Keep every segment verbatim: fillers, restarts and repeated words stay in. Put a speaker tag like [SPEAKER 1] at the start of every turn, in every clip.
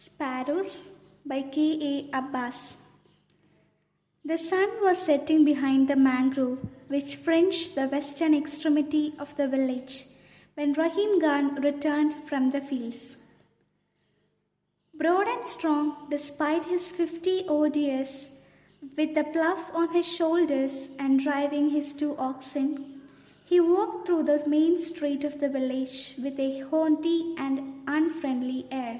[SPEAKER 1] Sparrows by K A. Abbas. The sun was setting behind the mangrove which fringed the western extremity of the village when Rahim Khan returned from the fields. Broad and strong, despite his fifty-odd years, with the plough on his shoulders and driving his two oxen, he walked through the main street of the village with a haughty and unfriendly air.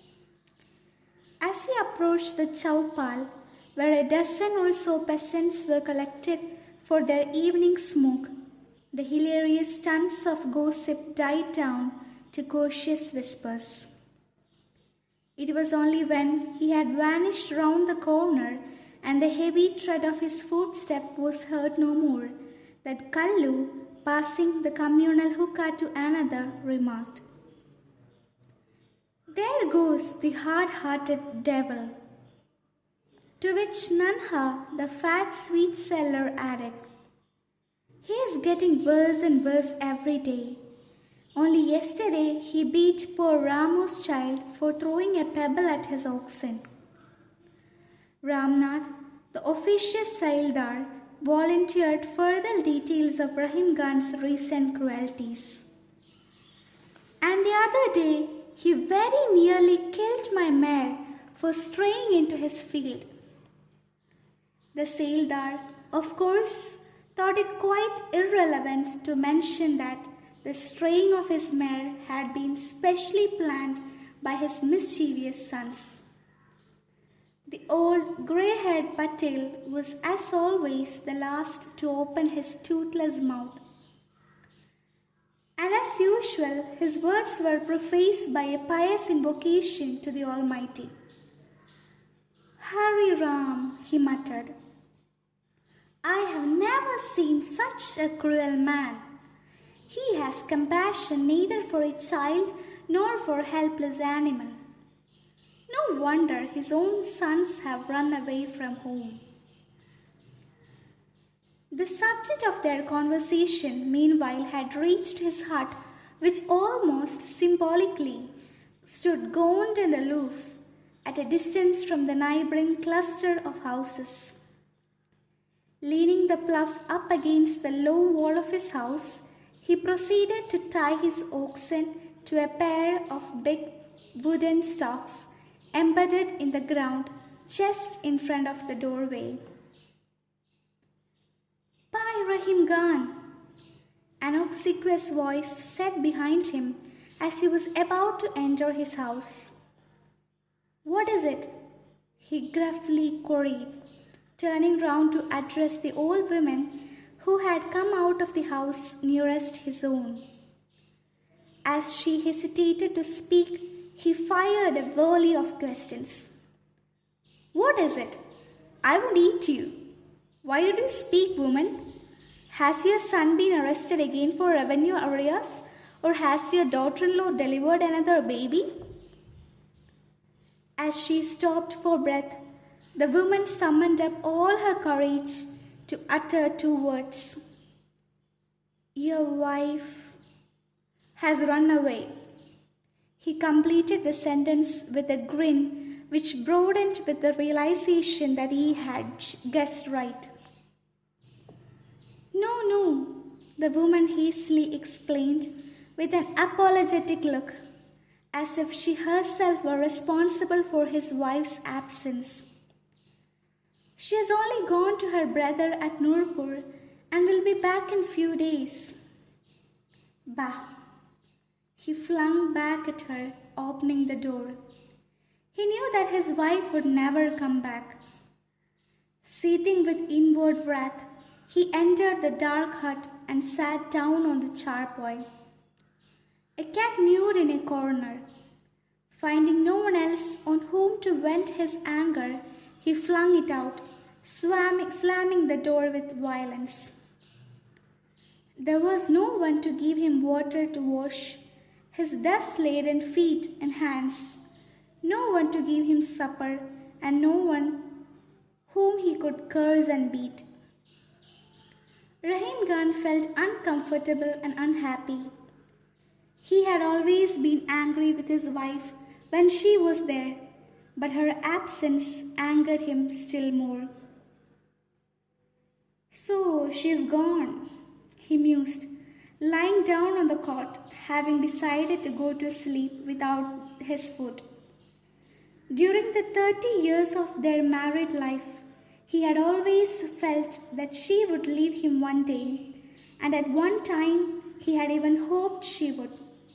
[SPEAKER 1] As he approached the chowpal, where a dozen or so peasants were collected for their evening smoke, the hilarious tongues of gossip died down to cautious whispers. It was only when he had vanished round the corner and the heavy tread of his footstep was heard no more that Kallu, passing the communal hookah to another, remarked, "There goes the hard-hearted devil." To which Nanha, the fat sweet seller, added, "He is getting worse and worse every day. Only yesterday he beat poor Ramu's child for throwing a pebble at his oxen." Ramnath, the officious Saildar, volunteered further details of Rahim Khan's recent cruelties. "And the other day he very nearly killed my mare for straying into his field." The Saildar, of course, thought it quite irrelevant to mention that the straying of his mare had been specially planned by his mischievous sons. The old grey-haired Patel was, as always, the last to open his toothless mouth. And as usual, his words were prefaced by a pious invocation to the Almighty. "Hari Ram," he muttered. "I have never seen such a cruel man. He has compassion neither for a child nor for a helpless animal. No wonder his own sons have run away from home." The subject of their conversation, meanwhile, had reached his hut, which almost symbolically stood gaunt and aloof at a distance from the neighboring cluster of houses. Leaning the plough up against the low wall of his house, he proceeded to tie his oxen to a pair of big wooden stalks embedded in the ground just in front of the doorway. "By Rahim Khan," an obsequious voice said behind him as he was about to enter his house. "What is it?" he gruffly queried, turning round to address the old woman who had come out of the house nearest his own. As she hesitated to speak, he fired a volley of questions. "What is it? I would eat you. Why did you speak, woman? Has your son been arrested again for revenue arrears, or has your daughter-in-law delivered another baby?" As she stopped for breath, the woman summoned up all her courage to utter two words. "Your wife has run away." He completed the sentence with a grin which broadened with the realization that he had guessed right. "No, no," the woman hastily explained with an apologetic look, as if she herself were responsible for his wife's absence. "She has only gone to her brother at Nurpur and will be back in few days." "Bah!" he flung back at her, opening the door. He knew that his wife would never come back. Seething with inward wrath, he entered the dark hut and sat down on the charpoy. A cat mewed in a corner. Finding no one else on whom to vent his anger, he flung it out, swamming, slamming the door with violence. There was no one to give him water to wash his dust-laden feet and hands, no one to give him supper, and no one whom he could curse and beat. Rahim Khan felt uncomfortable and unhappy. He had always been angry with his wife when she was there, but her absence angered him still more. So she's gone, he mused, lying down on the cot, having decided to go to sleep without his food. During the thirty years of their married life, he had always felt that she would leave him one day, and at one time he had even hoped she would.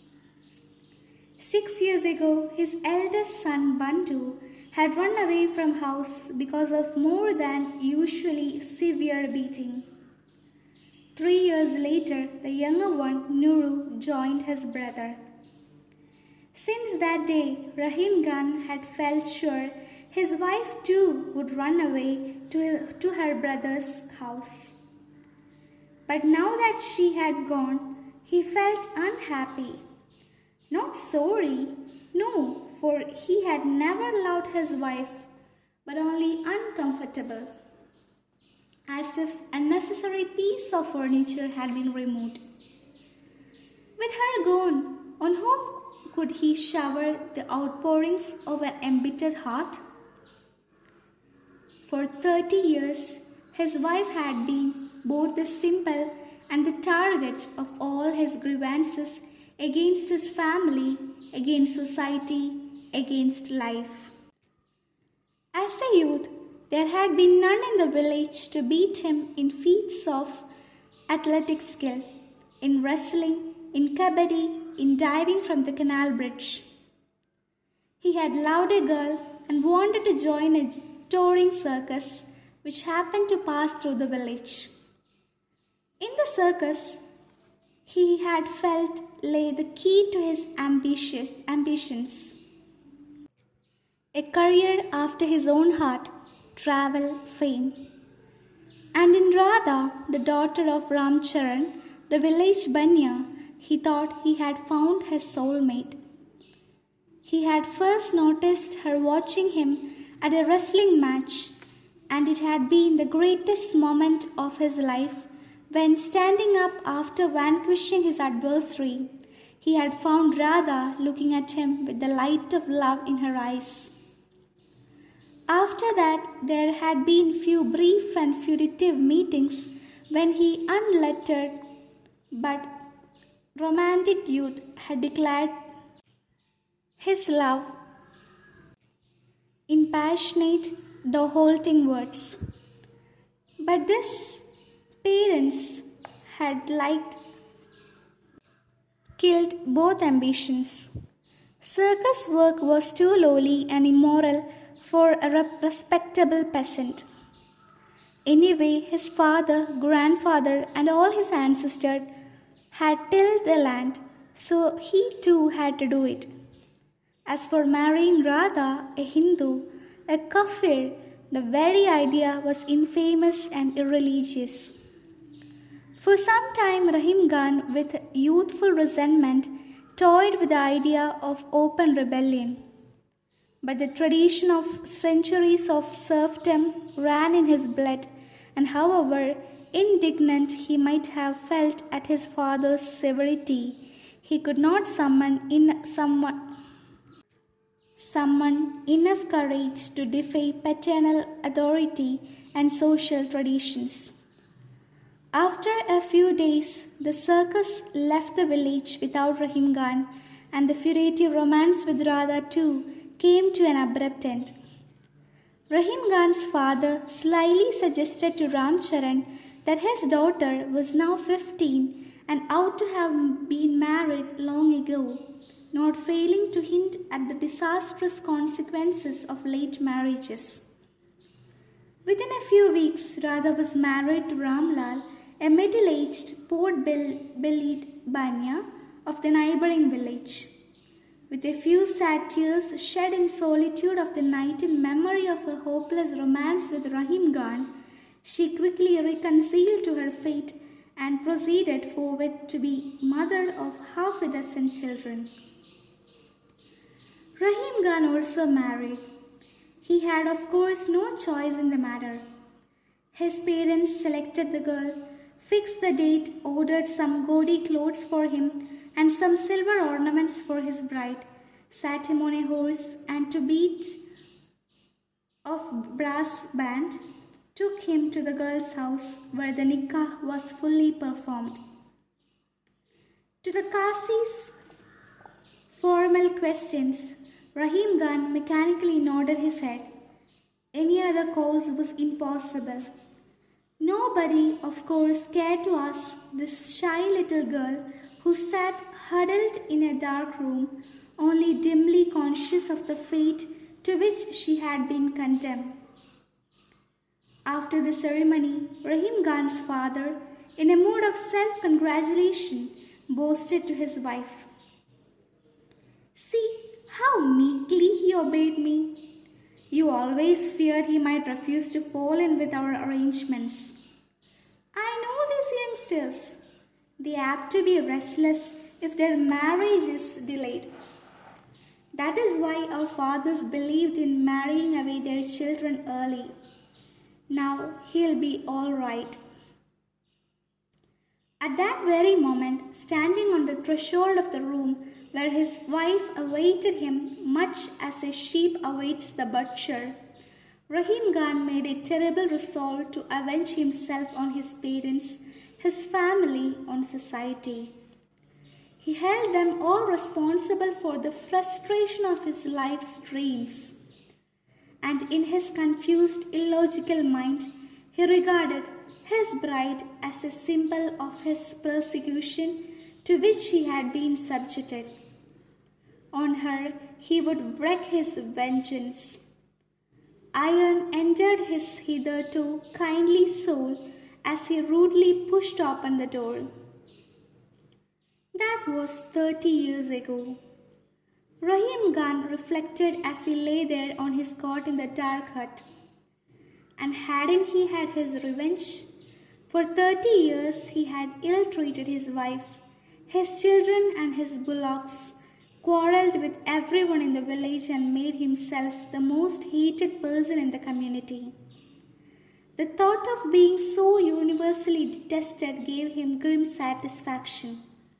[SPEAKER 1] Six years ago, his eldest son Bandhu had run away from house because of more than usually severe beating. Three years later, the younger one, Nuru, joined his brother. Since that day, Rahim Khan had felt sure his wife too would run away to, to her brother's house. But now that she had gone, he felt unhappy. Not sorry, no, for he had never loved his wife, but only uncomfortable, as if a necessary piece of furniture had been removed. With her gone, on whom could he shower the outpourings of an embittered heart? For thirty years, his wife had been both the symbol and the target of all his grievances against his family, against society, against life. As a youth, there had been none in the village to beat him in feats of athletic skill, in wrestling, in kabaddi, in diving from the canal bridge. He had loved a girl and wanted to join a touring circus which happened to pass through the village. In the circus, he had felt lay the key to his ambitious ambitions. A career after his own heart, travel, fame. And in Radha, the daughter of Ramcharan, the village banya, he thought he had found his soulmate. He had first noticed her watching him at a wrestling match, and it had been the greatest moment of his life when, standing up after vanquishing his adversary, he had found Radha looking at him with the light of love in her eyes. After that, there had been few brief and fugitive meetings when he, unlettered but romantic youth, had declared his love in passionate, though halting words. But this parents had liked killed both ambitions. Circus work was too lowly and immoral for a respectable peasant. Anyway, his father, grandfather, and all his ancestors had tilled the land, so he too had to do it. As for marrying Radha, a Hindu, a kafir, the very idea was infamous and irreligious. For some time, Rahim Khan, with youthful resentment, toyed with the idea of open rebellion. But the tradition of centuries of serfdom ran in his blood, and however indignant he might have felt at his father's severity, he could not summon in someone summon enough courage to defy paternal authority and social traditions. After a few days, the circus left the village without Rahim Khan, and the furtive romance with Radha too came to an abrupt end. Rahim Khan's father slyly suggested to Ramcharan that his daughter was now fifteen and ought to have been married long ago, not failing to hint at the disastrous consequences of late marriages. Within a few weeks, Radha was married to Ramlal, a middle-aged, pot-bellied banya of the neighboring village. With a few sad tears shed in solitude of the night in memory of her hopeless romance with Rahim Khan, she quickly reconciled to her fate and proceeded forthwith to be mother of half a dozen children. Rahim Khan also married. He had, of course, no choice in the matter. His parents selected the girl, fixed the date, ordered some gaudy clothes for him and some silver ornaments for his bride, sat him on a horse, and to beat of brass band took him to the girl's house where the nikah was fully performed. To the Qasi's formal questions, Rahim Khan mechanically nodded his head. Any other course was impossible. Nobody, of course, cared to ask this shy little girl who sat huddled in a dark room, only dimly conscious of the fate to which she had been condemned. After the ceremony, Rahim Khan's father, in a mood of self-congratulation, boasted to his wife, "See how meekly he obeyed me. You always feared he might refuse to fall in with our arrangements. I know these youngsters. They are apt to be restless if their marriage is delayed. That is why our fathers believed in marrying away their children early. Now he'll be all right." At that very moment, standing on the threshold of the room where his wife awaited him much as a sheep awaits the butcher, Rahim Khan made a terrible resolve to avenge himself on his parents, his family, on society. He held them all responsible for the frustration of his life's dreams. And in his confused, illogical mind, he regarded his bride as a symbol of his persecution to which he had been subjected. On her he would wreak his vengeance. Iron entered his hitherto kindly soul as he rudely pushed open the door. That was thirty years ago. Rahim Khan reflected as he lay there on his cot in the dark hut. And hadn't he had his revenge? For thirty years he had ill-treated his wife, his children and his bullocks, quarrelled with everyone in the village and made himself the most hated person in the community. The thought of being so universally detested gave him grim satisfaction.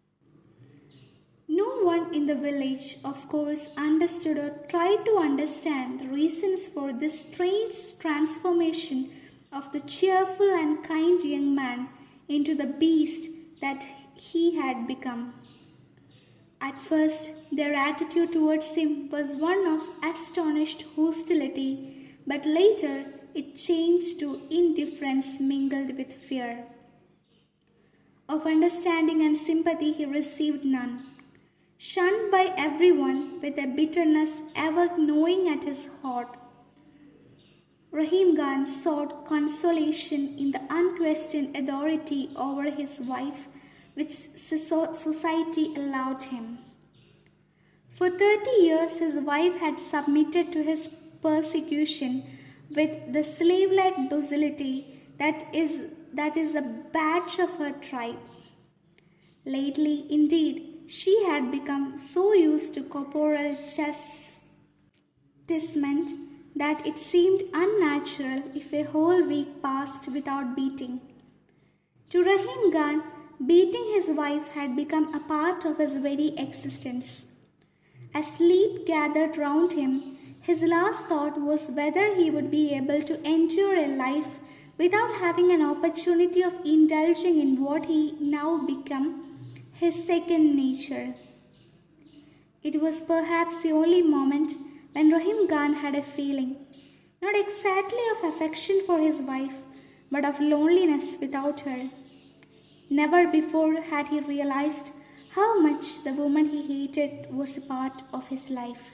[SPEAKER 1] No one in the village, of course, understood or tried to understand the reasons for this strange transformation of the cheerful and kind young man into the beast that he had become. At first, their attitude towards him was one of astonished hostility, but later it changed to indifference mingled with fear. Of understanding and sympathy he received none. Shunned by everyone with a bitterness ever gnawing at his heart, Rahim Khan sought consolation in the unquestioned authority over his wife which society allowed him. For thirty years his wife had submitted to his persecution with the slave-like docility that is, that is the badge of her tribe. Lately, indeed, she had become so used to corporal chastisement that it seemed unnatural if a whole week passed without beating. To Rahim Khan, beating his wife had become a part of his very existence. As sleep gathered round him, his last thought was whether he would be able to endure a life without having an opportunity of indulging in what he now became his second nature. It was perhaps the only moment when Rahim Khan had a feeling, not exactly of affection for his wife, but of loneliness without her. Never before had he realized how much the woman he hated was a part of his life.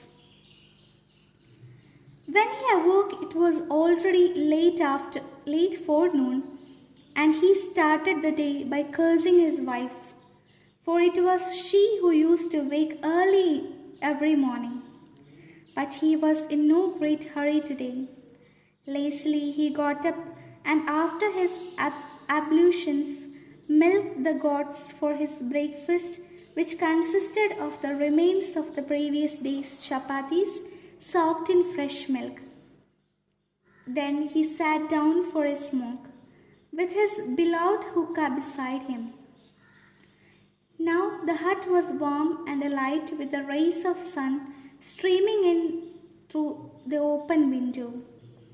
[SPEAKER 1] When he awoke, it was already late after late forenoon, and he started the day by cursing his wife, for it was she who used to wake early every morning. But he was in no great hurry today. Lazily he got up and after his ab- ablutions milked the goats for his breakfast, which consisted of the remains of the previous day's chapatis soaked in fresh milk. Then he sat down for a smoke, with his beloved hookah beside him. Now the hut was warm and alight with the rays of sun streaming in through the open window.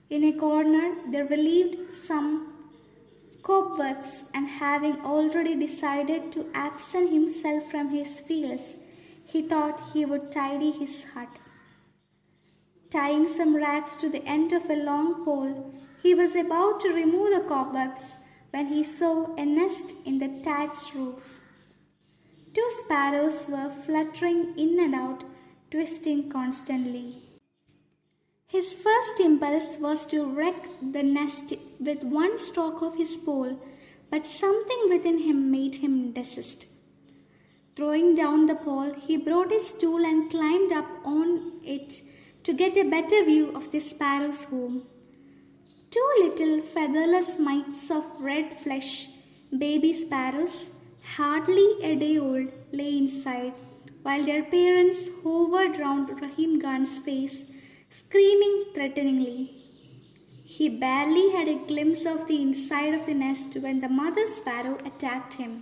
[SPEAKER 1] In a corner there relieved some cobwebs, and having already decided to absent himself from his fields, he thought he would tidy his hut. Tying some rags to the end of a long pole, he was about to remove the cobwebs when he saw a nest in the thatched roof. Two sparrows were fluttering in and out, twisting constantly. His first impulse was to wreck the nest with one stroke of his pole, but something within him made him desist. Throwing down the pole, he brought his stool and climbed up on it to get a better view of the sparrow's home. Two little featherless mites of red flesh, baby sparrows, hardly a day old, lay inside, while their parents hovered round Rahim Khan's face, screaming threateningly. He barely had a glimpse of the inside of the nest when the mother sparrow attacked him.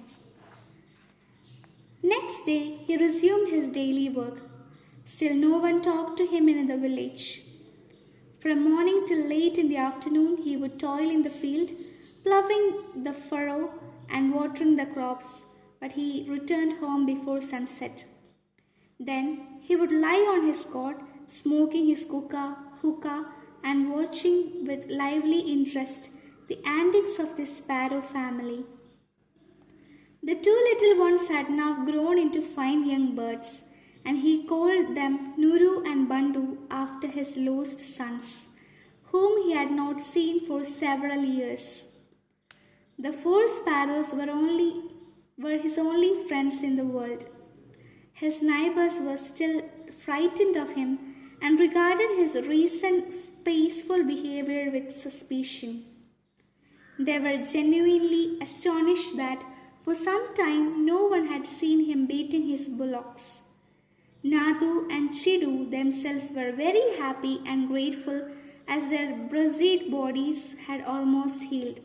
[SPEAKER 1] Next day, he resumed his daily work. Still no one talked to him in the village. From morning till late in the afternoon, he would toil in the field, ploughing the furrow and watering the crops, but he returned home before sunset. Then he would lie on his cot, smoking his hookah, hookah and watching with lively interest the antics of the sparrow family. The two little ones had now grown into fine young birds, and he called them Nuru and Bandu after his lost sons, whom he had not seen for several years. The four sparrows were only were his only friends in the world. His neighbors were still frightened of him and regarded his recent peaceful behavior with suspicion. They were genuinely astonished that for some time no one had seen him beating his bullocks. Nadu and Chidu themselves were very happy and grateful as their bruised bodies had almost healed.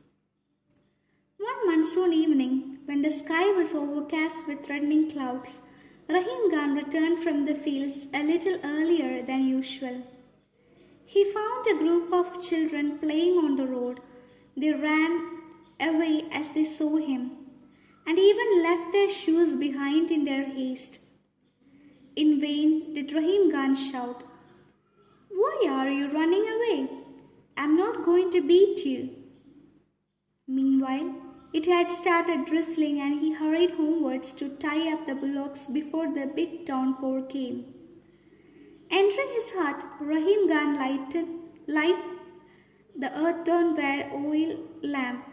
[SPEAKER 1] One monsoon evening, when the sky was overcast with threatening clouds, Rahim Khan returned from the fields a little earlier than usual. He found a group of children playing on the road. They ran away as they saw him, and even left their shoes behind in their haste. In vain did Rahim Khan shout, "Why are you running away? I am not going to beat you." Meanwhile, it had started drizzling, and he hurried homewards to tie up the bullocks before the big downpour came. Entering his hut, Rahim Khan lighted light the earthenware oil lamp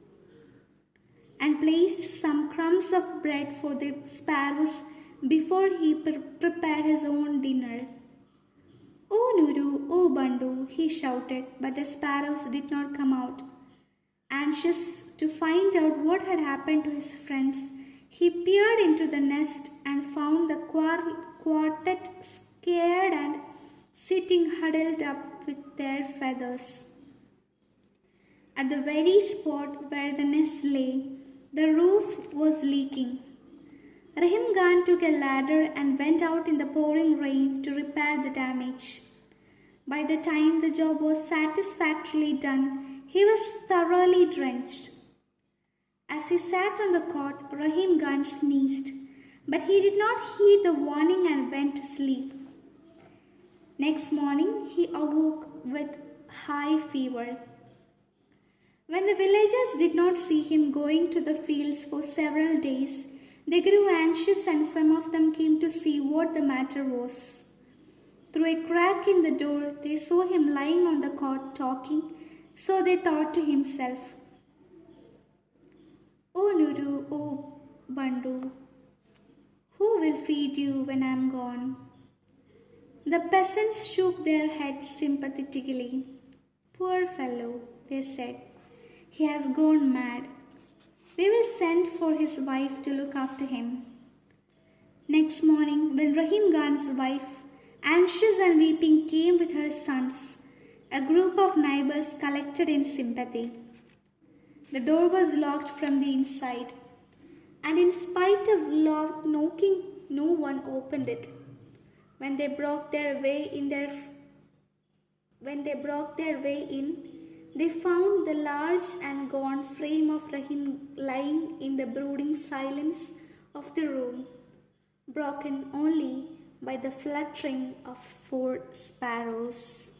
[SPEAKER 1] and placed some crumbs of bread for the sparrows before he pre- prepared his own dinner. "Oh Nuru, oh Bandu," he shouted, but the sparrows did not come out. Anxious to find out what had happened to his friends, he peered into the nest and found the quartet scared and sitting huddled up with their feathers. At the very spot where the nest lay, the roof was leaking. Rahim Khan took a ladder and went out in the pouring rain to repair the damage. By the time the job was satisfactorily done, he was thoroughly drenched. As he sat on the cot, Rahim Khan sneezed, but he did not heed the warning and went to sleep. Next morning, he awoke with high fever. When the villagers did not see him going to the fields for several days, they grew anxious, and some of them came to see what the matter was. Through a crack in the door, they saw him lying on the cot talking, so they thought to himself, "Oh Nuru, oh Bandu, who will feed you when I am gone?" The peasants shook their heads sympathetically. "Poor fellow," they said, "he has gone mad. We will send for his wife to look after him." Next morning, when Rahim Khan's wife, anxious and weeping, came with her sons, a group of neighbors collected in sympathy. The door was locked from the inside, and in spite of loud knocking, no one opened it. When they broke their way in their When they broke their way in, they found the large and gaunt frame of Rahim lying in the brooding silence of the room, broken only by the fluttering of four sparrows.